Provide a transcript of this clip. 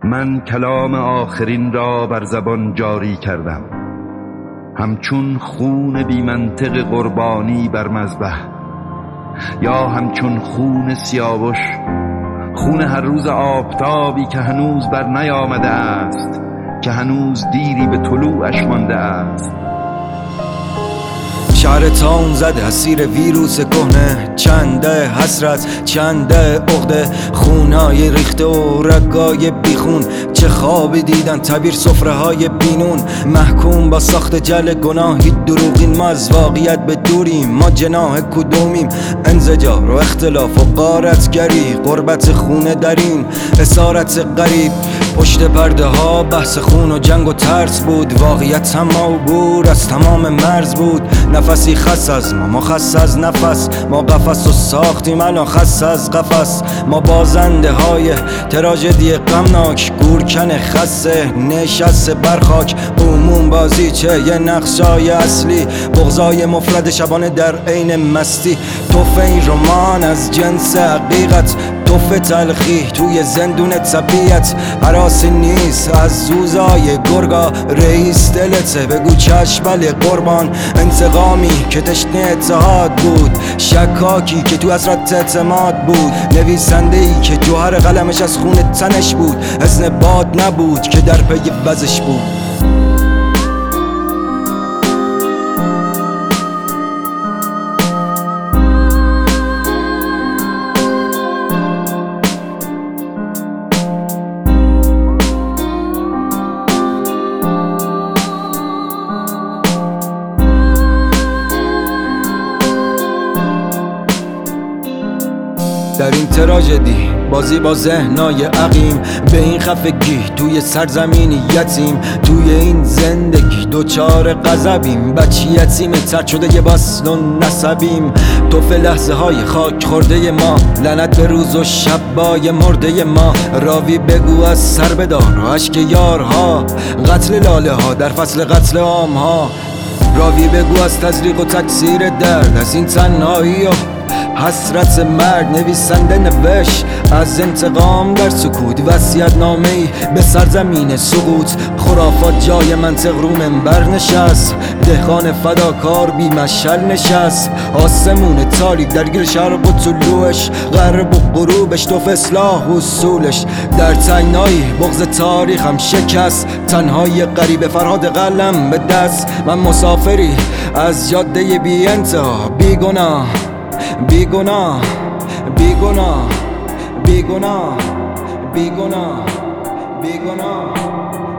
من کلام آخرین را بر زبان جاری کردم، همچون خون بی منطق قربانی بر مذبح، یا همچون خون سیاوش، خون هر روز آفتابی که هنوز بر نیامده است، که هنوز دیری به طلوعش مانده است. شهر تاون زده اسیر ویروس کهنه، چنده حسرت چنده عقده، خونای ریخته و رگای بیخون، چه خوابی دیدن تعبیر سفره های بینون، محکوم با ساخت جل گناهی دروغین. ما از واقعیت به دوریم، ما جناح کدومیم؟ انزجار و اختلاف و غارتگری، غربت خونه درین اسارت غریب. پشت پرده ها بحث خون و جنگ و ترس بود، واقعیت هم عبور از تمام مرز بود. نفسی خس از ما خس از نفس، ما قفس و ساختیم الان خس از قفس. ما بازنده های تراژدی غمناک، گورکن خسته نشسته برخاک. عموم بازی چه یه نقشای اصلی، بغضای مفرد شبانه در عین مستی. توف این رمان از جنس حقیقت، توف تلخی توی زندون طبیعت. حراسی نیست از زوزای گرگا، رئیس دلته بگو چشم بله قربان. انتقامی که تشنه اتحاد بود، شکاکی که تو حسرت اعتماد بود، نویسنده ای که جوهر قلمش از خون تنش بود، حسن باد نبود که در پی وزش بود. در این تراژدی بازی با ذهنای عقیم، به این خفگی توی سرزمینی یتیم، توی این زندگی دوچار غضبیم. بچه یتیم ترد شده یه باصل و نسبیم، توف لحظه های خاک خورده ما، لعنت به روز و شبای مرده ما. راوی بگو از سر بدار و اشک یارها، قتل لاله ها در فصل قتل عام ها. راوی بگو از تزریق و تکثیر درد، از این تنهایی و حسرت مرد. نویسنده نوشت از انتقام در سکوت، وصیت نامه‌ای به سرزمین سقوط. خرافات جای منطق رو منبر نشست، دهقان فداکار بی مشعل نشست. آسمون تاریک درگیر شرق و طلوعش، غرب و غروبش، توف اصلاح اصولش. در تنهایی بغض تاریخ هم شکست، تنهایی غریب فرهاد قلم به دست. من مسافری از جاده بی انتها، بیگناه بیگناه بیگناه بیگناه بیگناه بیگناه.